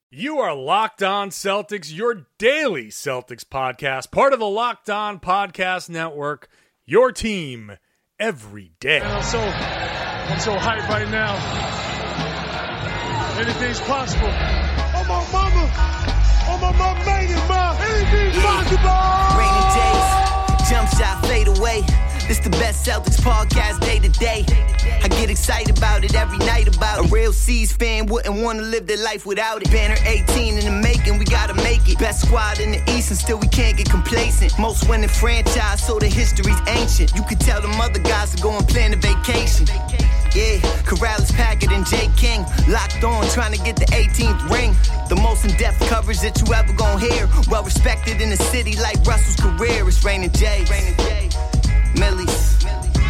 You are Locked On Celtics, your daily Celtics podcast, part of the Locked On Podcast Network, your team every day. I'm so hyped right now. Anything's possible. Oh, my mama made it, ma. Anything's possible. Rainy days, jump shot, fade away. This the best Celtics podcast day to day. I get excited about it every night about it. A real C's fan wouldn't want to live their life without it. Banner 18 in the making, we gotta make it. Best squad in the East and still we can't get complacent. Most winning franchise, so the history's ancient. You could tell them other guys to go and plan a vacation. Yeah, Corrales, Packard, and Jay King locked on, trying to get the 18th ring. The most in-depth coverage that you ever gonna hear. Well respected in the city like Russell's career. It's Rainin' J. Millie's.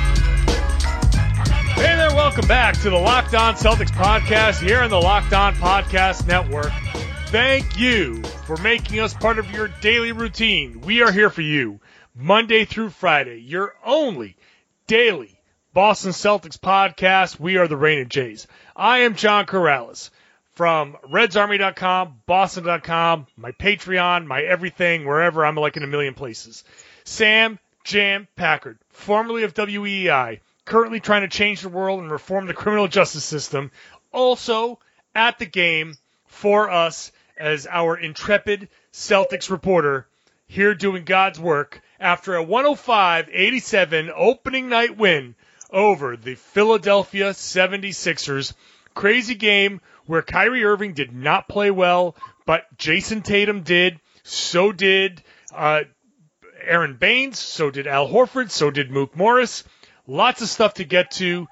Hey there, welcome back to the Locked On Celtics podcast here on the Locked On Podcast Network. Thank you for making us part of your daily routine. We are here for you Monday through Friday, your only daily Boston Celtics podcast. We are the Rainin' Jays. I am John Corrales from RedsArmy.com, Boston.com, my Patreon, my everything, wherever. I'm like in a million places. Sam Jam Packard, formerly of WEI, currently trying to change the world and reform the criminal justice system, also at the game for us as our intrepid Celtics reporter here doing God's work after a 105-87 opening night win over the Philadelphia 76ers. Crazy game where Kyrie Irving did not play well, but Jason Tatum did. So did Aaron Baines. So did Al Horford. So did Mook Morris. Lots of stuff to get to.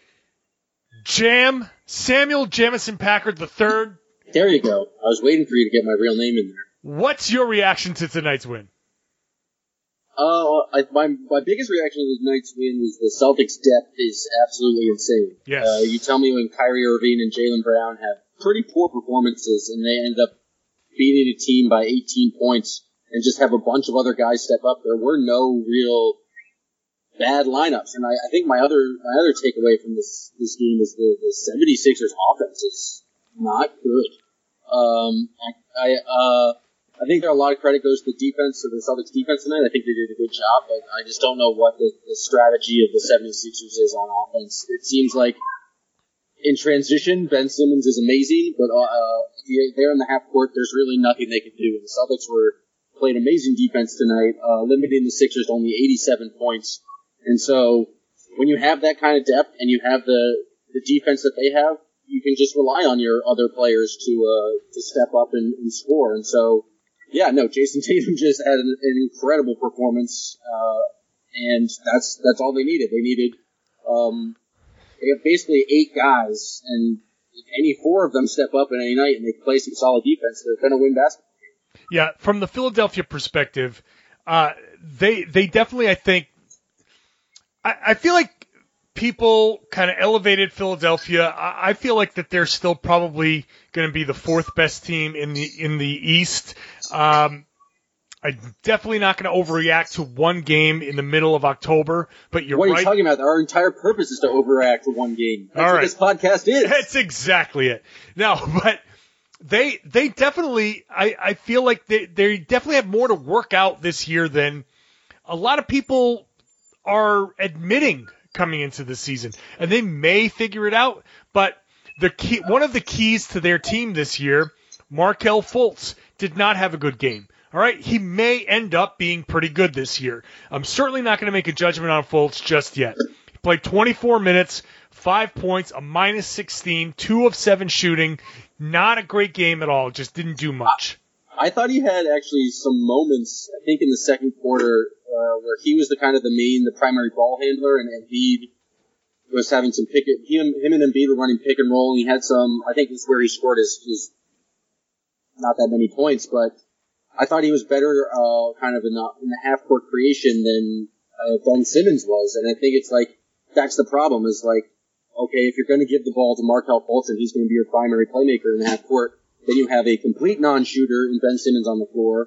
Samuel Jamison Packard III. There you go. I was waiting for you to get my real name in there. What's your reaction to tonight's win? My biggest reaction to tonight's win is the Celtics' depth is absolutely insane. Yes. You tell me when Kyrie Irving and Jaylen Brown have pretty poor performances and they end up beating a team by 18 points and just have a bunch of other guys step up, there were no real bad lineups. And I think my other takeaway from this game is the 76ers offense is not good. I think there are a lot of credit goes to the defense, to the Celtics defense tonight. I think they did a good job, but I just don't know what the strategy of the 76ers is on offense. It seems like in transition, Ben Simmons is amazing, but there in the half court, there's really nothing they can do. And the Celtics played amazing defense tonight, limiting the Sixers to only 87 points. And so when you have that kind of depth and you have the defense that they have, you can just rely on your other players to step up and score. And so, yeah, no, Jason Tatum just had an incredible performance, and that's all they needed. They needed they have basically 8 guys, and if any 4 of them step up in any night and they play some solid defense, they're going to win basketball. Yeah, from the Philadelphia perspective, they definitely, I think, I feel like people kind of elevated Philadelphia. I feel like that they're still probably going to be the 4th best team in the East. I'm definitely not going to overreact to one game in the middle of October, but you're right. What are you talking about? Our entire purpose is to overreact to one game. That's what this podcast is. That's exactly it. No, but they definitely, I feel like they definitely have more to work out this year than a lot of people are admitting coming into the season, and they may figure it out. But one of the keys to their team this year, Markelle Fultz, did not have a good game. All right, he may end up being pretty good this year. I'm certainly not going to make a judgment on Fultz just yet. He played 24 minutes, 5 points, a -16, 2 of 7 shooting. Not a great game at all. Just didn't do much. I thought he had actually some moments, I think in the second quarter, where he was the primary ball handler, and Embiid was having some him and Embiid were running pick and roll, and he had some, I think this is where he scored his not that many points, but I thought he was better kind of in the half-court creation than Ben Simmons was, and I think it's like, that's the problem, is like, okay, if you're going to give the ball to Markelle Fultz and he's going to be your primary playmaker in the half-court, then you have a complete non-shooter in Ben Simmons on the floor,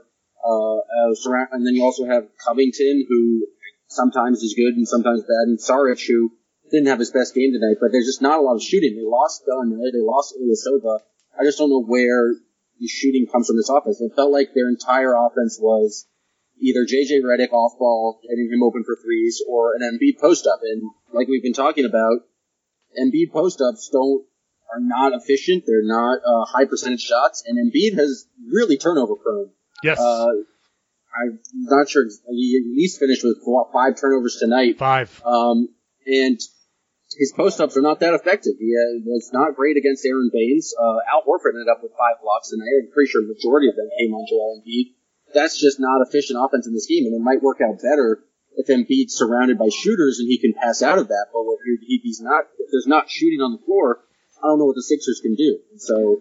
and then you also have Covington, who sometimes is good and sometimes bad, and Saric, who didn't have his best game tonight, but there's just not a lot of shooting. They lost Bellinelli, they lost Ilyasova. I just don't know where the shooting comes from this offense. It felt like their entire offense was either J.J. Redick off ball, getting him open for threes, or an Embiid post-up. And like we've been talking about, Embiid post-ups are not efficient. They're not high percentage shots. And Embiid has really turnover prone. Yes. I'm not sure. He at least finished with 5 turnovers tonight. 5. And his post-ups are not that effective. He was not great against Aaron Baines. Al Horford ended up with 5 blocks tonight. I'm pretty sure the majority of them came on Joel Embiid. That's just not efficient offense in this game, and it might work out better if Embiid's surrounded by shooters and he can pass out of that. But if there's not shooting on the floor, I don't know what the Sixers can do. And so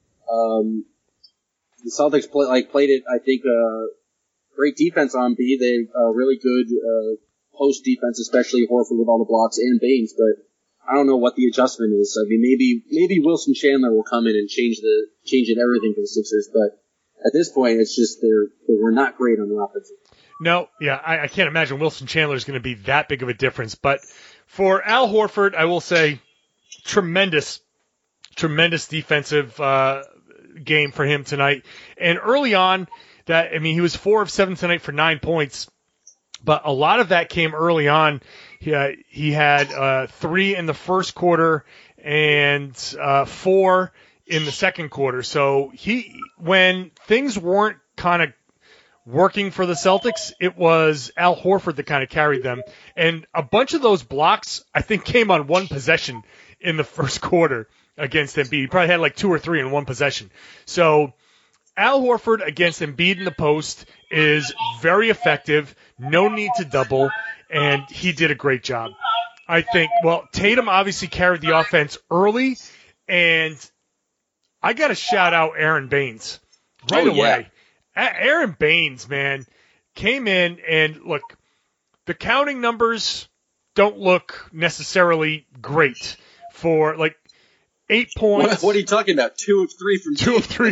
the Celtics played it, I think, great defense on Embiid. They really good post defense, especially Horford with all the blocks and Baines. But I don't know what the adjustment is. I mean, maybe Wilson Chandler will come in and change everything for the Sixers, but at this point, it's just they were not great on the offensive. No, yeah, I can't imagine Wilson Chandler is going to be that big of a difference. But for Al Horford, I will say tremendous defensive game for him tonight. And early on, he was 4 of 7 tonight for 9 points. But a lot of that came early on. He had 3 in the first quarter and 4 in the second quarter. So when things weren't kind of working for the Celtics, it was Al Horford that kind of carried them. And a bunch of those blocks, I think, came on one possession in the first quarter against Embiid. He probably had like 2 or 3 in one possession. So Al Horford against Embiid in the post is very effective. No need to double, and he did a great job. I think, Tatum obviously carried the offense early, and I got to shout out Aaron Baines right away. Aaron Baines, man, came in and, look, the counting numbers don't look necessarily great for, 8 points. What are you talking about? 2 of 3 from 2 of 3.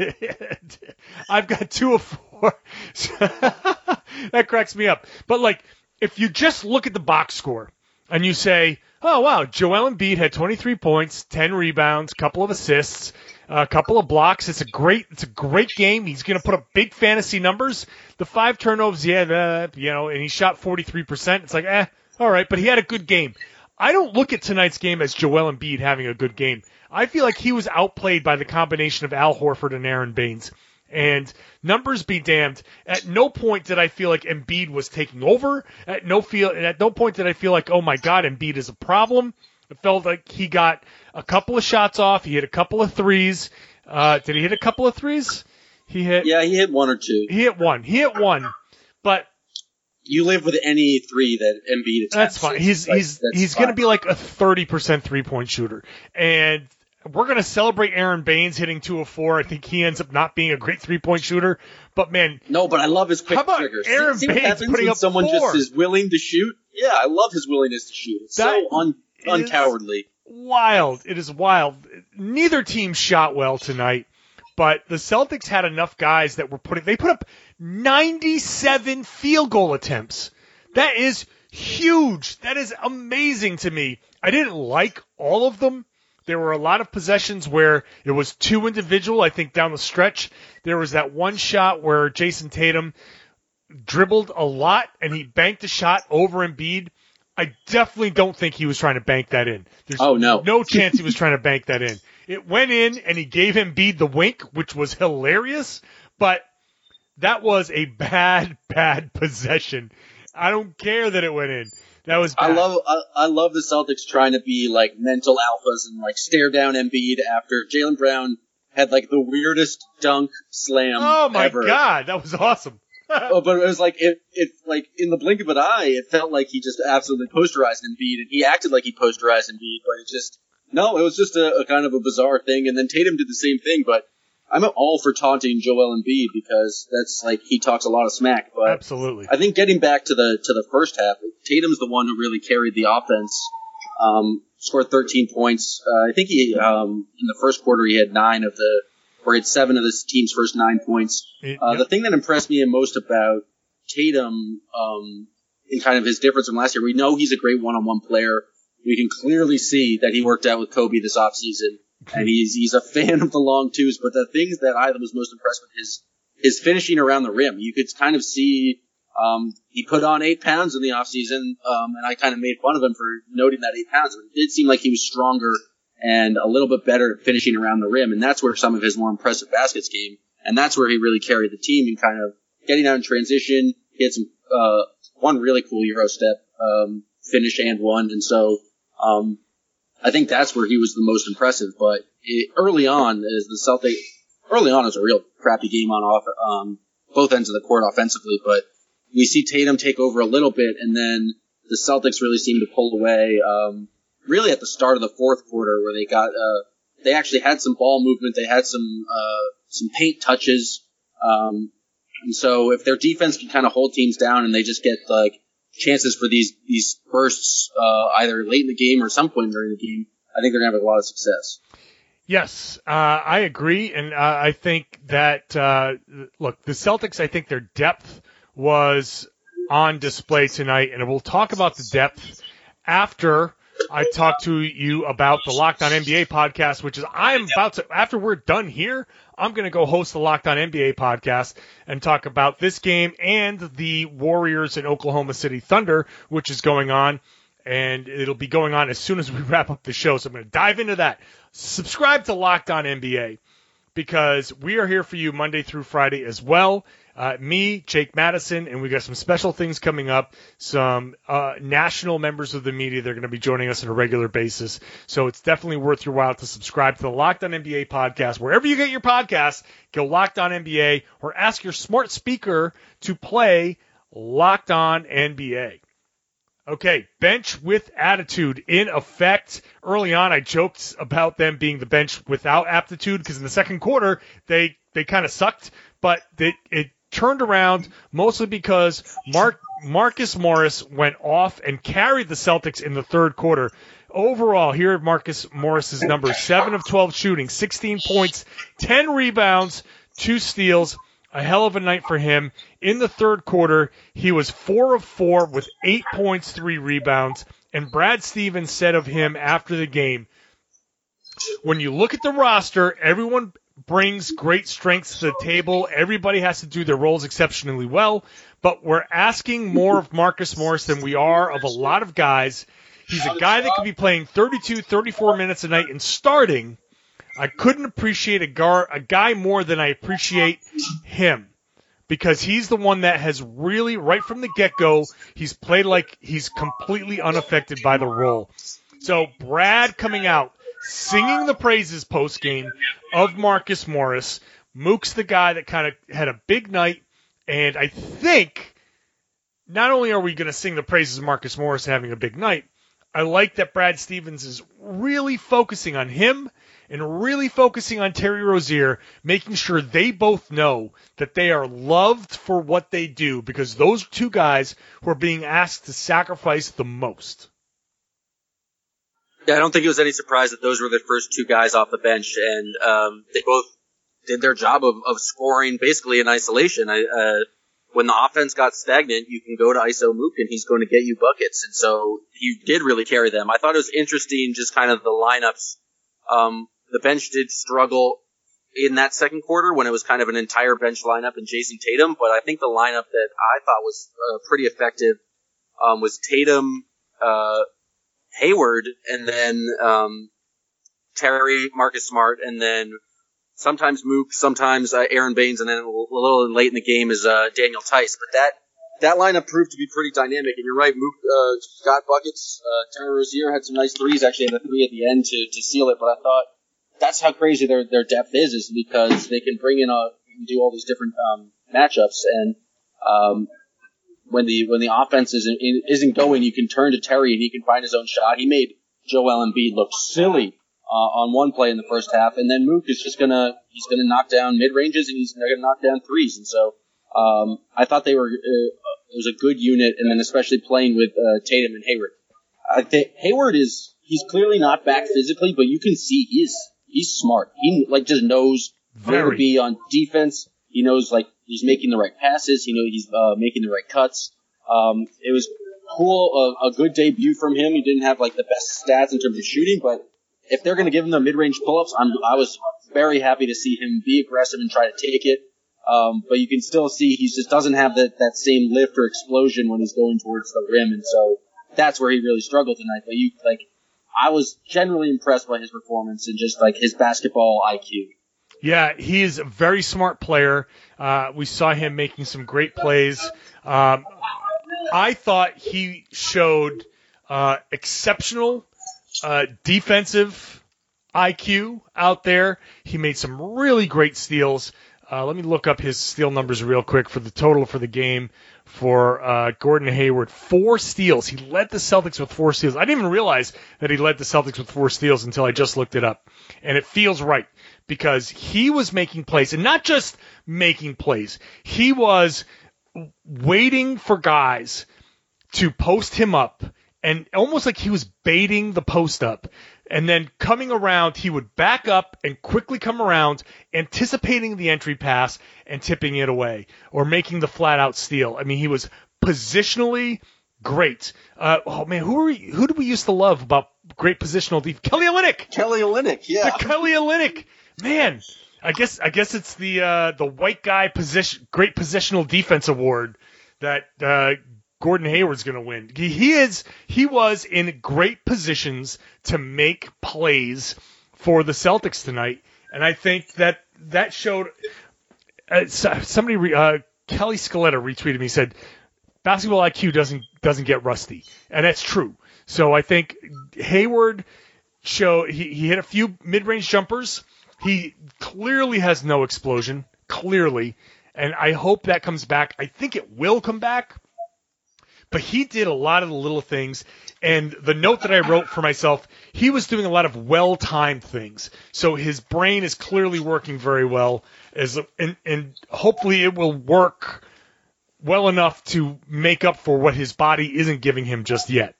I've got 2 of 4. That cracks me up. But, if you just look at the box score and you say, oh, wow, Joel Embiid had 23 points, 10 rebounds, couple of assists, a couple of blocks. It's a great game. He's going to put up big fantasy numbers. The 5 turnovers, and he shot 43%. It's all right, but he had a good game. I don't look at tonight's game as Joel Embiid having a good game. I feel like he was outplayed by the combination of Al Horford and Aaron Baines. And numbers be damned. At no point did I feel like Embiid was taking over. At no point did I feel like, oh my God, Embiid is a problem. It felt like he got a couple of shots off. He hit a couple of threes. Did he hit a couple of threes? He hit 1 or 2. He hit one. But you live with any 3 that Embiid attempts. That's fine. He's going to be like a 30% 3-point shooter. And we're going to celebrate Aaron Baines hitting 2 of 4. I think he ends up not being a great 3-point shooter. But, man. No, but I love his quick how about triggers. Aaron Baines putting up someone 4? Just is willing to shoot? Yeah, I love his willingness to shoot. It's so uncowardly. Wild. It is wild. Neither team shot well tonight. But the Celtics had enough guys that they put up 97 field goal attempts. That is huge. That is amazing to me. I didn't like all of them. There were a lot of possessions where it was 2 individual. I think down the stretch, there was that one shot where Jason Tatum dribbled a lot and he banked a shot over Embiid. I definitely don't think he was trying to bank that in. There's no chance he was trying to bank that in. It went in and he gave Embiid the wink, which was hilarious, but that was a bad possession. I don't care that it went in. That was bad. I love the Celtics trying to be like mental alphas and like stare down Embiid after Jaylen Brown had like the weirdest dunk slam ever. Oh my God, that was awesome. But it was like it like in the blink of an eye, it felt like he just absolutely posterized Embiid, and he acted like he posterized Embiid, but it was just a kind of a bizarre thing. And then Tatum did the same thing, but I'm all for taunting Joel Embiid because that's like he talks a lot of smack. But absolutely, I think getting back to the first half, Tatum's the one who really carried the offense. Scored 13 points. I think he in the first quarter he had 7 of the team's first 9 points. The thing that impressed me most about Tatum in kind of his difference from last year, we know he's a great one-on-one player. We can clearly see that he worked out with Kobe this offseason. and he's a fan of the long twos. But the things that I was most impressed with is his finishing around the rim. You could kind of see he put on 8 pounds in the offseason, and I kind of made fun of him for noting that 8 pounds. But it did seem like he was stronger and a little bit better at finishing around the rim, and that's where some of his more impressive baskets came, and that's where he really carried the team in kind of getting out in transition. He had some one really cool Euro step finish and one, and so I think that's where he was the most impressive. But early on, it was a real crappy game on both ends of the court offensively, but we see Tatum take over a little bit, and then the Celtics really seemed to pull away really at the start of the fourth quarter, where they actually had some ball movement, they had some paint touches, and so if their defense can kind of hold teams down and they just get like chances for these bursts either late in the game or some point during the game, I think they're going to have a lot of success. Yes, I agree, and I think that, look, the Celtics, I think their depth was on display tonight, and we'll talk about the depth after I talk to you about the Locked On NBA podcast, which is after we're done here, I'm going to go host the Locked On NBA podcast and talk about this game and the Warriors and Oklahoma City Thunder, which is going on, and it'll be going on as soon as we wrap up the show, so I'm going to dive into that. Subscribe to Locked On NBA because we are here for you Monday through Friday as well. Me, Jake Madison, and we got some special things coming up. Some national members of the media, they're going to be joining us on a regular basis. So it's definitely worth your while to subscribe to the Locked On NBA podcast. Wherever you get your podcasts, go Locked On NBA or ask your smart speaker to play Locked On NBA. Okay, bench with attitude in effect. Early on, I joked about them being the bench without aptitude because in the second quarter, they kind of sucked, but it turned around mostly because Marcus Morris went off and carried the Celtics in the third quarter. Overall, here at Marcus Morris's numbers, 7 of 12 shooting, 16 points, 10 rebounds, 2 steals. A hell of a night for him. In the third quarter, he was 4 of 4 with 8 points, 3 rebounds. And Brad Stevens said of him after the game, when you look at the roster, everyone brings great strengths to the table. Everybody has to do their roles exceptionally well. But we're asking more of Marcus Morris than we are of a lot of guys. He's a guy that could be playing 32, 34 minutes a night and starting. I couldn't appreciate a guy more than I appreciate him because he's the one that has really, right from the get-go, he's played like he's completely unaffected by the role. So Brad coming out, singing the praises post-game of Marcus Morris. Mook's the guy that kind of had a big night, and I think not only are we going to sing the praises of Marcus Morris having a big night, I like that Brad Stevens is really focusing on him and really focusing on Terry Rozier, making sure they both know that they are loved for what they do because those are two guys who are being asked to sacrifice the most. Yeah, I don't think it was any surprise that those were the first two guys off the bench, and they both did their job of scoring basically in isolation. When the offense got stagnant, you can go to ISO Mook and he's going to get you buckets, and so he did really carry them. I thought it was interesting just kind of the lineups. The bench did struggle in that second quarter when it was kind of an entire bench lineup and Jason Tatum, but I think the lineup that I thought was pretty effective was Tatum, Hayward, and then Terry, Marcus Smart, and then sometimes Mook, sometimes Aaron Baines, and then a little late in the game is Daniel Tice. But that lineup proved to be pretty dynamic, and you're right, Mook got buckets. Terry Rozier had some nice threes, actually had a three at the end to seal it, but I thought that's how crazy their depth is because they can bring in and do all these different matchups, and when the offense isn't going, you can turn to Terry and he can find his own shot. He made Joel Embiid look silly on one play in the first half, and then Mook is just gonna knock down mid ranges and he's gonna knock down threes, and so I thought they were it was a good unit, and then especially playing with Tatum and Hayward. I think Hayward he's clearly not back physically, but you can see he's smart. He just knows where to be on defense. He knows he's making the right passes. He knows he's making the right cuts. It was cool, a good debut from him. He didn't have the best stats in terms of shooting, but if they're going to give him the mid-range pull-ups, I was very happy to see him be aggressive and try to take it. But you can still see he just doesn't have that same lift or explosion when he's going towards the rim, and so that's where he really struggled tonight. But I was generally impressed by his performance and just like his basketball IQ. Yeah, he is a very smart player. We saw him making some great plays. I thought he showed exceptional defensive IQ out there. He made some really great steals. Let me look up his steal numbers real quick for the total for the game for Gordon Hayward. 4 steals. He led the Celtics with 4 steals. I didn't even realize that he led the Celtics with 4 steals until I just looked it up. And it feels right because he was making plays, and not just making plays. He was waiting for guys to post him up, and almost like he was baiting the post up. And then coming around, he would back up and quickly come around, anticipating the entry pass and tipping it away or making the flat-out steal. I mean, he was positionally great. Who do we used to love about great positional defense? Kelly Olynyk, yeah. The Kelly Olynyk. Man, I guess it's the white guy great positional defense award that Gordon Hayward's going to win. He was in great positions to make plays for the Celtics tonight, and I think that showed. Kelly Scaletta retweeted me, said basketball IQ doesn't get rusty, and that's true. So I think Hayward showed he hit a few mid-range jumpers. He clearly has no explosion, and I hope that comes back. I think it will come back. But he did a lot of the little things, and the note that I wrote for myself, he was doing a lot of well-timed things. So his brain is clearly working very well, and hopefully it will work well enough to make up for what his body isn't giving him just yet.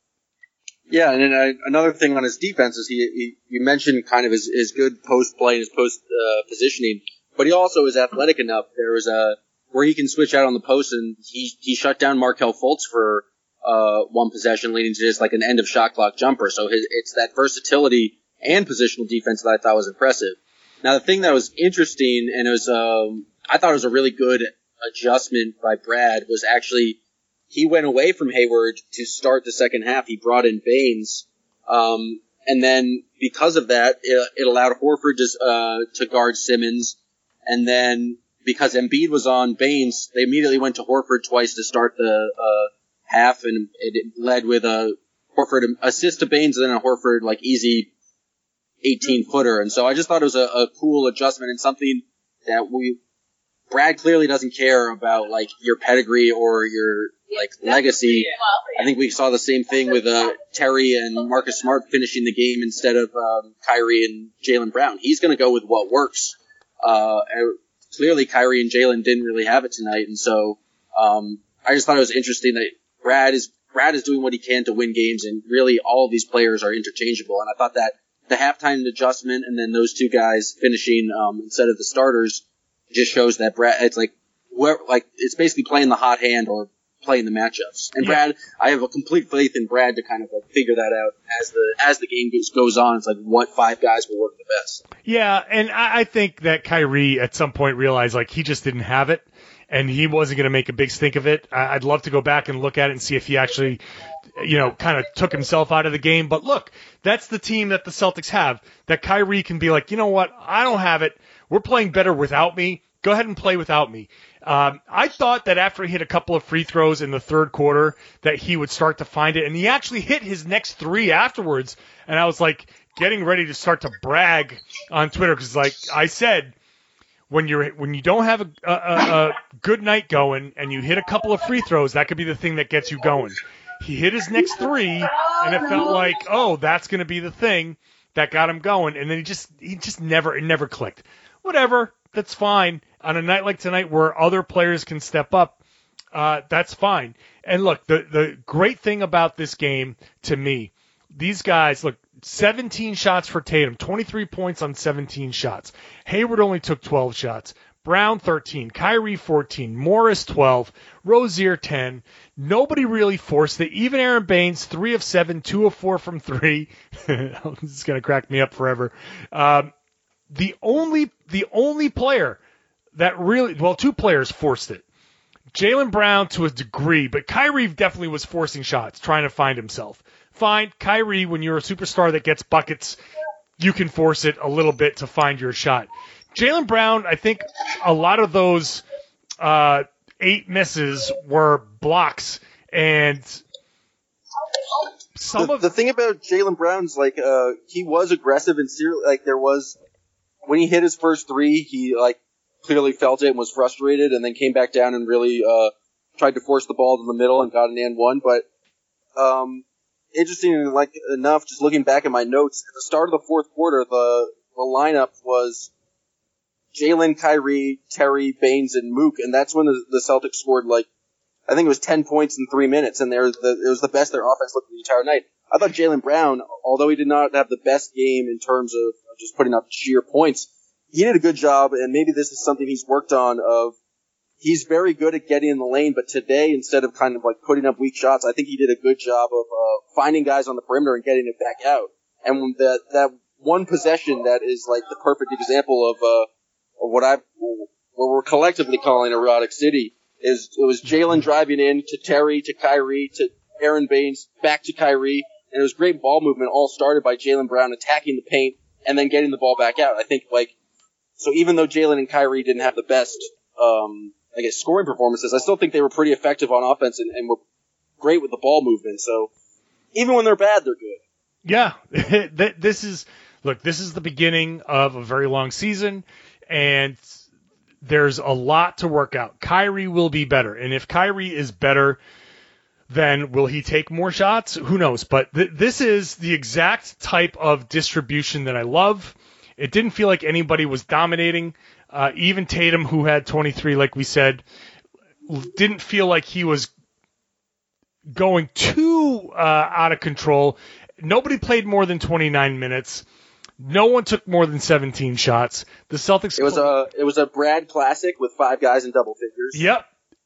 Yeah, and then another thing on his defense is you mentioned kind of his good post play and his post positioning, but he also is athletic enough. There was where he can switch out on the post, and he shut down Markelle Fultz for one possession, leading to just like an end of shot clock jumper. So it's that versatility and positional defense that I thought was impressive. Now the thing that was interesting, and it was I thought it was a really good adjustment by Brad, was actually he went away from Hayward to start the second half. He brought in Baines, and then because of that, it allowed Horford to guard Simmons, and then because Embiid was on Baines, they immediately went to Horford twice to start the half, and it led with a Horford assist to Baines and then a Horford easy 18-footer. And so I just thought it was a cool adjustment and something that Brad clearly doesn't care about your pedigree or your legacy. I think we saw the same thing with Terry and Marcus Smart finishing the game instead of Kyrie and Jaylen Brown. He's going to go with what works. Clearly, Kyrie and Jaylen didn't really have it tonight, and so I just thought it was interesting that Brad is doing what he can to win games, and really all of these players are interchangeable. And I thought that the halftime adjustment and then those two guys finishing instead of the starters just shows that Brad it's basically playing the hot hand or playing the matchups. And Brad, I have a complete faith in Brad to kind of figure that out as the game goes on. It's what 5 guys will work the best. Yeah, and I think that Kyrie at some point realized he just didn't have it, and he wasn't going to make a big stink of it. I'd love to go back and look at it and see if he actually, kind of took himself out of the game. But look, that's the team that the Celtics have. That Kyrie can be you know what? I don't have it. We're playing better without me. Go ahead and play without me. I thought that after he hit a couple of free throws in the third quarter that he would start to find it, and he actually hit his next 3 afterwards, and I was getting ready to start to brag on Twitter because I said, when you don't have a good night going and you hit a couple of free throws, that could be the thing that gets you going. He hit his next 3, and it felt that's going to be the thing that got him going, and then it never clicked. Whatever, that's fine. On a night like tonight where other players can step up, that's fine. And look, the great thing about this game to me, these guys, 17 shots for Tatum, 23 points on 17 shots. Hayward only took 12 shots. Brown 13, Kyrie 14, Morris 12, Rozier 10. Nobody really forced it. Even Aaron Baines, 3 of 7, 2 of 4 from 3. This is going to crack me up forever. The only player that really, well, 2 players forced it. Jaylen Brown to a degree, but Kyrie definitely was forcing shots, trying to find himself. Fine, Kyrie, when you're a superstar that gets buckets, you can force it a little bit to find your shot. Jaylen Brown, I think a lot of those 8 misses were blocks, and the thing about Jaylen Brown's like he was aggressive and like there was when he hit his first 3, he like clearly felt it and was frustrated, and then came back down and really tried to force the ball to the middle and got an and one. But interesting, like enough, just looking back at my notes, at the start of the fourth quarter, the lineup was Jaylen, Kyrie, Terry, Baines, and Mook, and that's when the Celtics scored like I think it was 10 points in 3 minutes, and it was the best their offense looked the entire night. I thought Jaylen Brown, although he did not have the best game in terms of just putting up sheer points, he did a good job, and maybe this is something he's worked on he's very good at getting in the lane, but today, instead of kind of like putting up weak shots, I think he did a good job of finding guys on the perimeter and getting it back out. And that one possession that is like the perfect example of what we're collectively calling erotic city it was Jaylen driving in to Terry, to Kyrie, to Aaron Baines, back to Kyrie, and it was great ball movement, all started by Jaylen Brown attacking the paint and then getting the ball back out. I think so even though Jaylen and Kyrie didn't have the best, scoring performances, I still think they were pretty effective on offense and were great with the ball movement. So even when they're bad, they're good. Yeah, this is the beginning of a very long season, and there's a lot to work out. Kyrie will be better, and if Kyrie is better, then will he take more shots? Who knows? But this is the exact type of distribution that I love. It didn't feel like anybody was dominating. Even Tatum, who had 23, like we said, didn't feel like he was going too out of control. Nobody played more than 29 minutes. No one took more than 17 shots. The Celtics. It was a Brad Classic with 5 guys in double figures. Yep.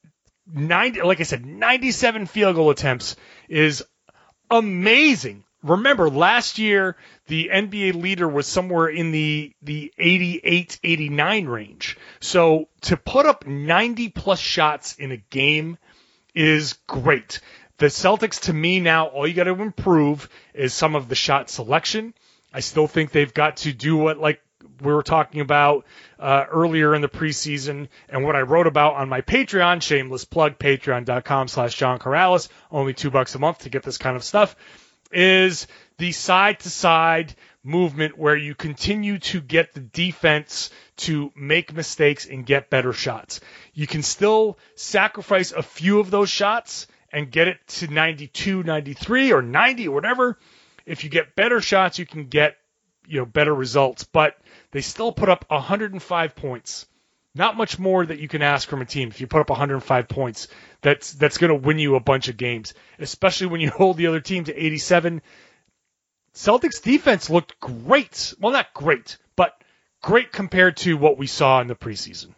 97 field goal attempts is amazing. Remember, last year, the NBA leader was somewhere in the 88, 89 range. So to put up 90-plus shots in a game is great. The Celtics, to me now, all you got to improve is some of the shot selection. I still think they've got to do what, like we were talking about earlier in the preseason, and what I wrote about on my Patreon, shameless plug, patreon.com/John Corrales, only $2 a month to get this kind of stuff, is the side-to-side movement where you continue to get the defense to make mistakes and get better shots. You can still sacrifice a few of those shots and get it to 92, 93, or 90, or whatever. If you get better shots, you can get better results. But they still put up 105 points. Not much more that you can ask from a team. If you put up 105 points, that's going to win you a bunch of games, especially when you hold the other team to 87. Celtics defense looked great. Well, not great, but great compared to what we saw in the preseason.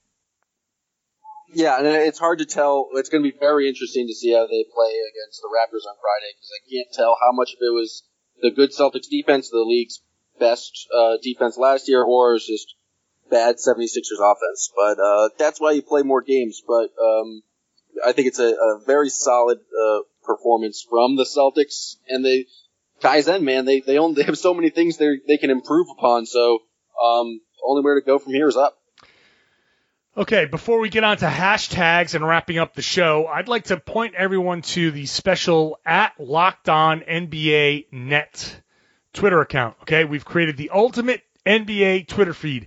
Yeah, and it's hard to tell. It's going to be very interesting to see how they play against the Raptors on Friday, because I can't tell how much of it was the good Celtics defense, the league's best defense last year, or it's just bad 76ers offense. But that's why you play more games. But I think it's a very solid performance from the Celtics. And they have so many things they can improve upon. So only where to go from here is up. Okay, before we get on to hashtags and wrapping up the show, I'd like to point everyone to the special @LockedOnNBANet Twitter account. Okay, we've created the ultimate NBA Twitter feed.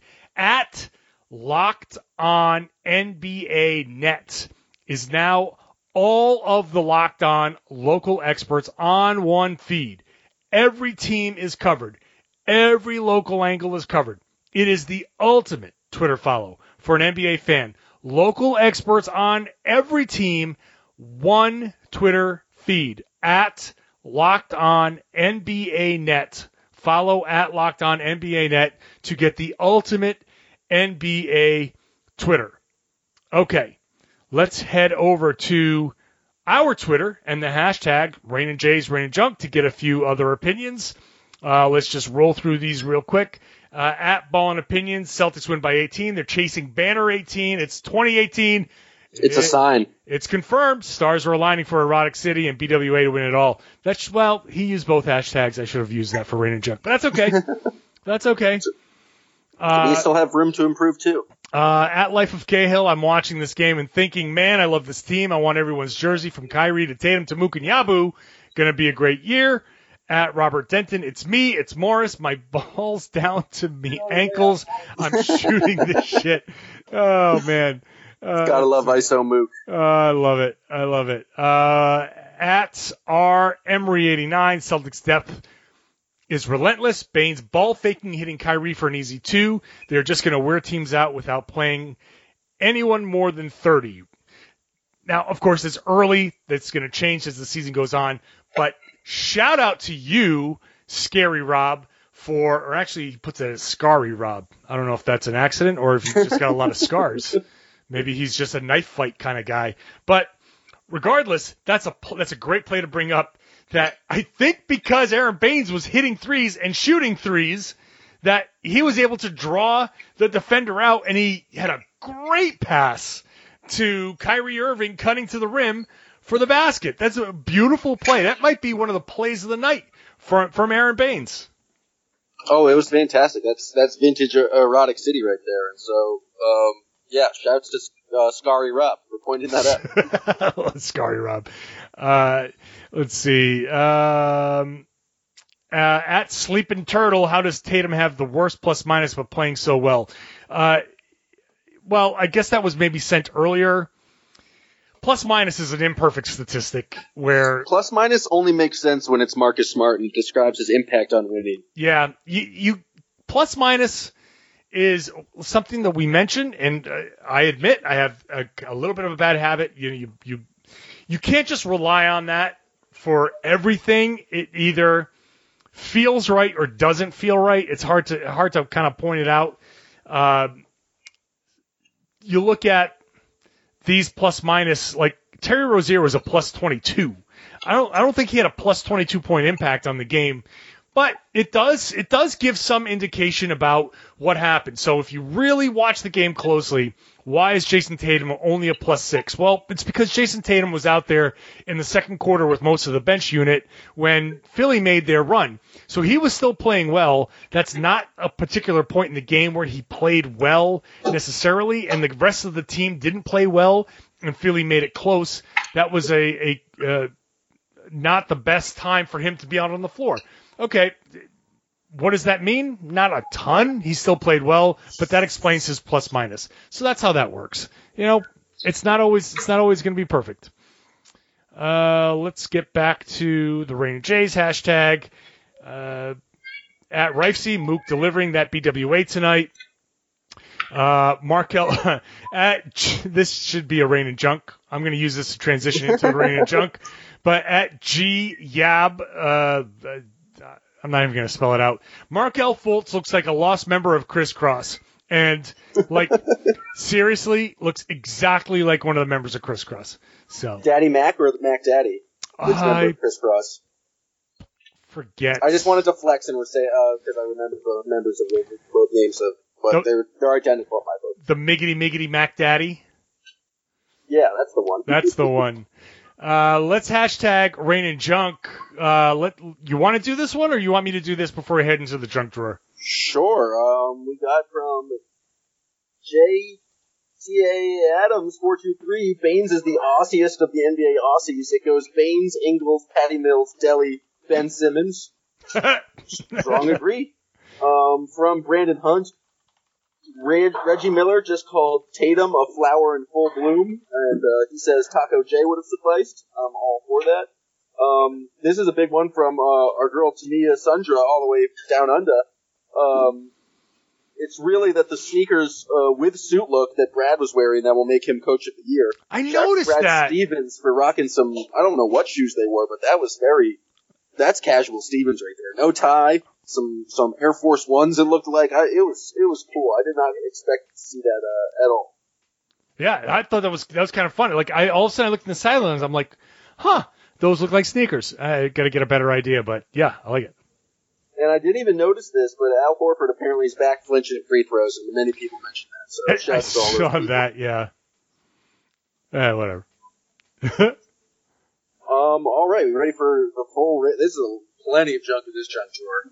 @LockedOnNBANet is now all of the Locked On local experts on one feed. Every team is covered. Every local angle is covered. It is the ultimate Twitter follow for an NBA fan. Local experts on every team, one Twitter feed, @LockedOnNBANet. Follow @LockedOnNBANet to get the ultimate NBA Twitter. Okay, let's head over to our Twitter and the hashtag Rain and Jays, Rain and Junk to get a few other opinions. Let's just roll through these real quick. At Ballin' Opinions, Celtics win by 18. They're chasing banner 18. It's 2018. It's a sign. It's confirmed. Stars are aligning for Erotic City and BWA to win it all. Well, he used both hashtags. I should have used that for Rain and Junk, but that's okay. That's okay. We still have room to improve, too. At Life of Cahill, I'm watching this game and thinking, man, I love this team. I want everyone's jersey from Kyrie to Tatum to Mook and Yabu. Going to be a great year. At Robert Denton, it's me, it's Morris. My ball's down to me ankles. I'm shooting this shit. Oh, man. Gotta love ISO Mook. I love it. I love it. At R Emery 89, Celtics depth is relentless. Baines ball faking, hitting Kyrie for an easy 2. They're just going to wear teams out without playing anyone more than 30. Now, of course, it's early. That's going to change as the season goes on. But shout out to you, Scary Rob, or actually he puts it as Scary Rob. I don't know if that's an accident or if he's just got a lot of scars. Maybe he's just a knife fight kind of guy. But regardless, that's a great play to bring up. That I think because Aaron Baines was hitting threes and shooting threes, that he was able to draw the defender out, and he had a great pass to Kyrie Irving cutting to the rim for the basket. That's a beautiful play. That might be one of the plays of the night from Aaron Baines. Oh, it was fantastic. That's vintage Erotic City right there. And so, yeah, shouts to Scary Rob for pointing that out. Scary Rob. Let's see. At Sleepin' Turtle, how does Tatum have the worst plus-minus but playing so well? Well, I guess that was maybe sent earlier. Plus-minus is an imperfect statistic where... Plus-minus only makes sense when it's Marcus Smart and describes his impact on winning. Yeah, you plus-minus is something that we mentioned, and I admit I have a little bit of a bad habit. You can't just rely on that for everything. It either feels right or doesn't feel right. It's hard to kind of point it out. You look at these plus minus, like Terry Rozier was a plus 22. I don't think he had a plus 22 point impact on the game, but it does give some indication about what happened. So if you really watch the game closely, why is Jason Tatum only a plus 6? Well, it's because Jason Tatum was out there in the second quarter with most of the bench unit when Philly made their run. So he was still playing well. That's not a particular point in the game where he played well necessarily, and the rest of the team didn't play well, and Philly made it close. That was a not the best time for him to be out on the floor. Okay, what does that mean? Not a ton. He still played well, but that explains his plus minus. So that's how that works. It's not always going to be perfect. Let's get back to the Rain and Jays hashtag. At Rifesy, Mook delivering that BWA tonight. Markel, this should be a Rain and Junk. I'm going to use this to transition into a Rain and Junk. But at G Yab, I'm not even going to spell it out. Markel Fultz looks like a lost member of Criss Cross. And, seriously, looks exactly like one of the members of Criss Cross. So, Daddy Mac or Mac Daddy? Which member of Criss Cross? Forget. I just wanted to flex and say, because I remember both members of both names, but they're identical in my book. The Miggity Mac Daddy? Yeah, that's the one. That's the one. Let's hashtag Rain and Junk. You want to do this one, or you want me to do this before we head into the junk drawer? Sure. We got from J.T.A. Adams 423. Baines is the Aussiest of the NBA Aussies. It goes Baines, Ingles, Patty Mills, Delly, Ben Simmons. Strong agree. From Brandon Hunt. Reggie Miller just called Tatum a flower in full bloom, and he says Taco J would have sufficed. I'm all for that. This is a big one from our girl Tania Sundra, all the way down under. It's really that the sneakers with suit look that Brad was wearing that will make him coach of the year. I noticed Brad that. Stevens for rocking some, I don't know what shoes they wore, but that's casual Stevens right there. No tie. Some Air Force Ones. It looked like it was cool. I did not expect to see that at all. Yeah, I thought that was kind of fun. Like all of a sudden I looked in the sidelines, I'm like, those look like sneakers. I got to get a better idea, but yeah, I like it. And I didn't even notice this, but Al Horford apparently is back flinching at free throws, and many people mentioned that. So I shouts to all those saw people. that, yeah. Whatever. All right, we ready for the full? This is plenty of junk in this junk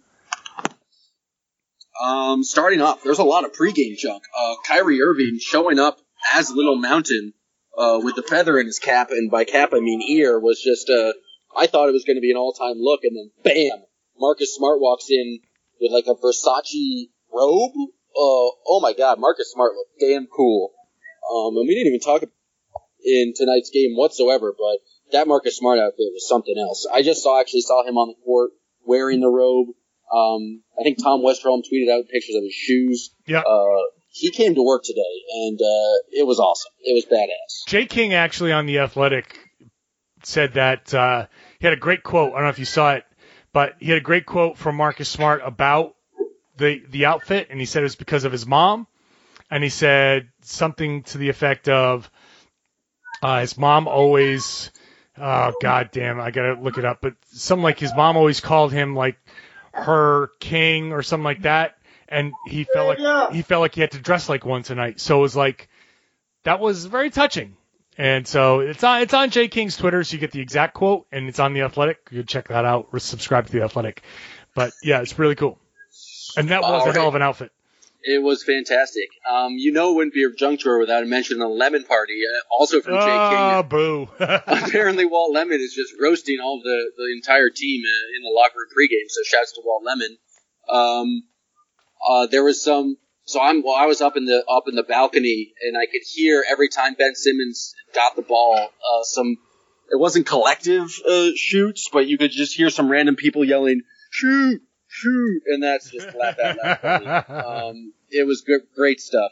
drawer. Starting off, there's a lot of pregame junk. Kyrie Irving showing up as Little Mountain with the feather in his cap, and by cap I mean ear, was just I thought it was going to be an all-time look, and then bam, Marcus Smart walks in with like a Versace robe. Oh my God, Marcus Smart looked damn cool. And we didn't even talk in tonight's game whatsoever, but that Marcus Smart outfit was something else. I just actually saw him on the court wearing the robe. I think Tom Westerholm tweeted out pictures of his shoes. Yeah. He came to work today, and it was awesome. It was badass. Jay King actually on The Athletic said that he had a great quote. I don't know if you saw it, but he had a great quote from Marcus Smart about the outfit, and he said it was because of his mom, and he said something to the effect of his mom always, God damn, I gotta look it up, but something like his mom always called him like her king or something like that, and he felt like he had to dress like one tonight. So it was like, that was very touching. And so it's on Jay King's Twitter, so you get the exact quote, and it's on The Athletic. You can check that out or subscribe to The Athletic. But yeah, it's really cool. And that was a hell of an outfit. It was fantastic. It wouldn't be a junk drawer without mentioning the lemon party, also from Jay King. Oh, boo. Apparently Walt Lemon is just roasting all the entire team in the locker room pregame, so shouts to Walt Lemon. There was some... So I was up in the balcony, and I could hear every time Ben Simmons got the ball, it wasn't collective shoots, but you could just hear some random people yelling, shoot, and that's just laugh out loud funny. It was great stuff.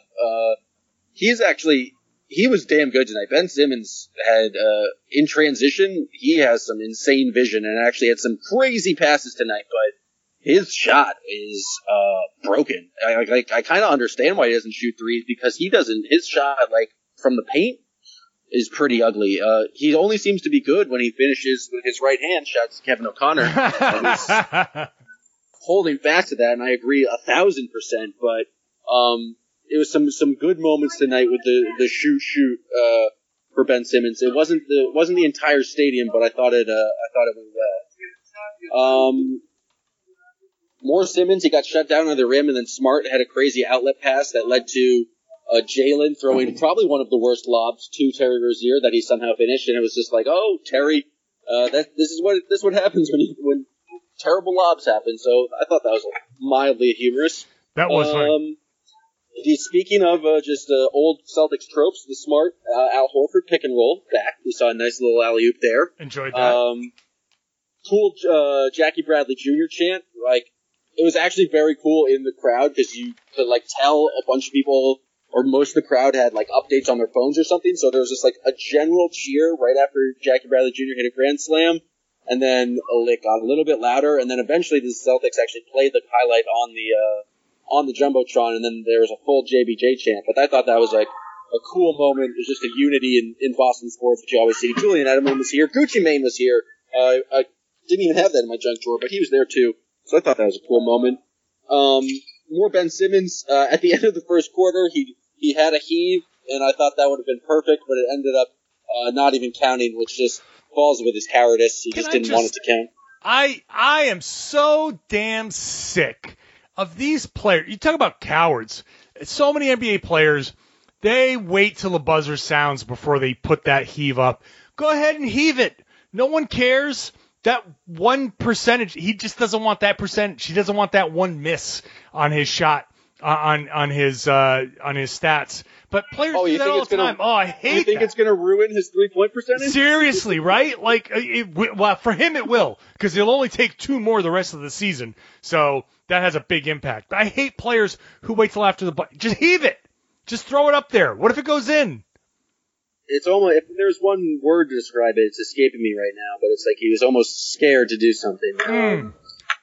He was damn good tonight. Ben Simmons had, in transition, he has some insane vision and actually had some crazy passes tonight, but his shot is broken. I kind of understand why he doesn't shoot threes, because his shot, like, from the paint is pretty ugly. He only seems to be good when he finishes with his right hand. Shouts to Kevin O'Connor. He's holding fast to that, and I agree 1,000%, but it was some good moments tonight with the shoot for Ben Simmons. It wasn't the entire stadium, but I thought it went well. More Simmons, he got shut down on the rim, and then Smart had a crazy outlet pass that led to Jalen throwing probably one of the worst lobs to Terry Rozier that he somehow finished, and it was just like, oh, Terry, this is what happens when terrible lobs happen. So I thought that was mildly humorous. That was funny. Speaking of just old Celtics tropes, the Smart Al Horford pick and roll back. We saw a nice little alley-oop there. Enjoyed that. Cool Jackie Bradley Jr. chant. Like, it was actually very cool in the crowd, because you could like tell a bunch of people, or most of the crowd had like updates on their phones or something. So there was just like a general cheer right after Jackie Bradley Jr. hit a grand slam, and then it got a little bit louder, and then eventually the Celtics actually played the highlight on the Jumbotron, and then there was a full JBJ chant. But I thought that was like a cool moment. It was just a unity in Boston sports, which you always see. Julian Edelman was here. Gucci Mane was here. I didn't even have that in my junk drawer, but he was there too. So I thought that was a cool moment. More Ben Simmons. At the end of the first quarter, he had a heave, and I thought that would have been perfect, but it ended up not even counting, which just falls with his cowardice. He just didn't want it to count. I am so damn sick of these players. You talk about cowards. So many NBA players, they wait till the buzzer sounds before they put that heave up. Go ahead and heave it. No one cares. That 1%, he just doesn't want that percentage. He doesn't want that one miss on his shot, on his stats. But players do that all the time. I hate that. You think it's going to ruin his 3-point percentage? Seriously, right? Like, well, for him it will, because he'll only take 2 more the rest of the season. So that has a big impact. But I hate players who wait till after the just heave it. Just throw it up there. What if it goes in? It's almost, if there's one word to describe it, it's escaping me right now, but it's like he was almost scared to do something.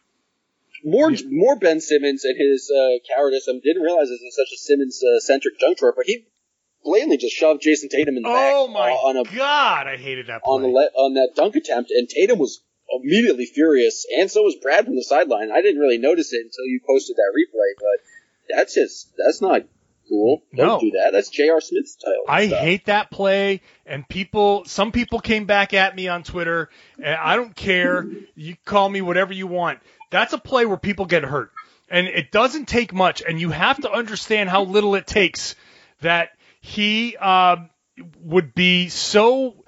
More Ben Simmons and his cowardice. I didn't realize this is such a Simmons-centric junk drawer, but blatantly just shoved Jason Tatum in the back. Oh my God, I hated that play. On that dunk attempt, and Tatum was immediately furious, and so was Brad from the sideline. I didn't really notice it until you posted that replay, but that's not cool. Don't do that. That's J.R. Smith's style. I hate that play, and some people came back at me on Twitter, and I don't care. You call me whatever you want. That's a play where people get hurt, and it doesn't take much, and you have to understand how little it takes that he would be so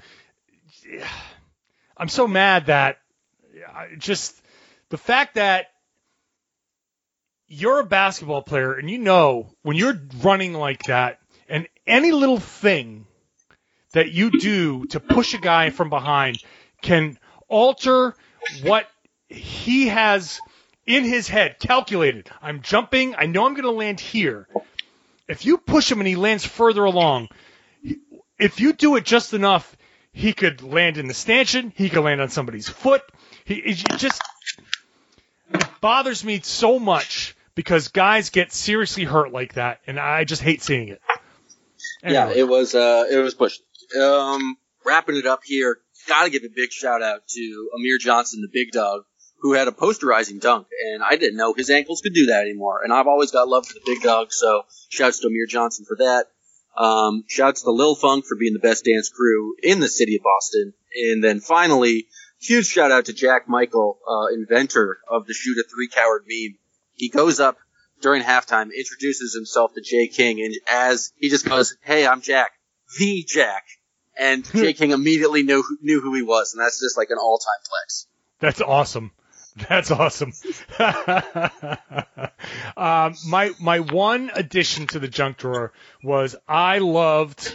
– I'm so mad that just the fact that you're a basketball player and you know when you're running like that and any little thing that you do to push a guy from behind can alter what he has in his head calculated. I'm jumping. I know I'm going to land here. If you push him and he lands further along, if you do it just enough, he could land in the stanchion. He could land on somebody's foot. It bothers me so much because guys get seriously hurt like that, and I just hate seeing it. Anyway. Yeah, it was pushed. Wrapping it up here, got to give a big shout out to Amir Johnson, the big dog, who had a posterizing dunk, and I didn't know his ankles could do that anymore. And I've always got love for the big dog, so shouts to Amir Johnson for that. Shouts to Lil Funk for being the best dance crew in the city of Boston. And then finally, huge shout out to Jack Michael, inventor of the Shoot a 3 Coward meme. He goes up during halftime, introduces himself to Jay King, and as he just goes, "Hey, I'm Jack, the Jack," and Jay King immediately knew who he was, and that's just like an all-time flex. That's awesome. That's awesome. My one addition to the junk drawer was I loved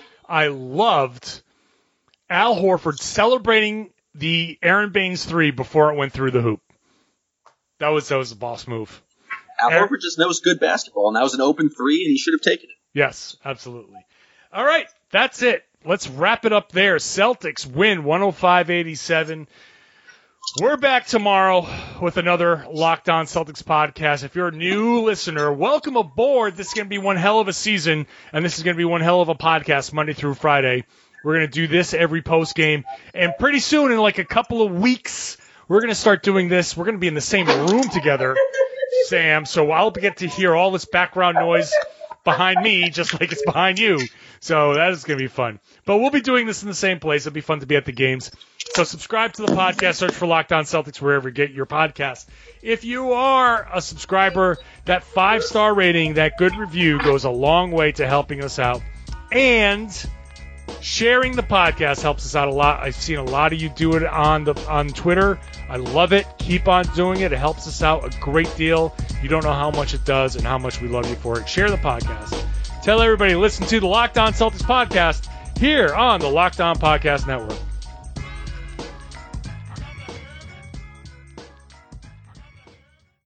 Al Horford celebrating the Aaron Baines 3 before it went through the hoop. That was a boss move. Al Horford just knows good basketball, and that was an open 3, and he should have taken it. Yes, absolutely. All right, that's it. Let's wrap it up there. Celtics win 105-87. We're back tomorrow with another Locked On Celtics podcast. If you're a new listener, welcome aboard. This is going to be one hell of a season, and this is going to be one hell of a podcast Monday through Friday. We're going to do this every post game, and pretty soon, in like a couple of weeks, we're going to start doing this. We're going to be in the same room together, Sam, so I'll get to hear all this background noise behind me just like it's behind you. So that is going to be fun. But we'll be doing this in the same place. It'll be fun to be at the games. So subscribe to the podcast. Search for Locked On Celtics wherever you get your podcast. If you are a subscriber, that 5-star rating, that good review goes a long way to helping us out. And sharing the podcast helps us out a lot. I've seen a lot of you do it on Twitter. I love it. Keep on doing it. It helps us out a great deal. You don't know how much it does and how much we love you for it. Share the podcast. Tell everybody to listen to the Locked On Celtics podcast here on the Locked On Podcast Network.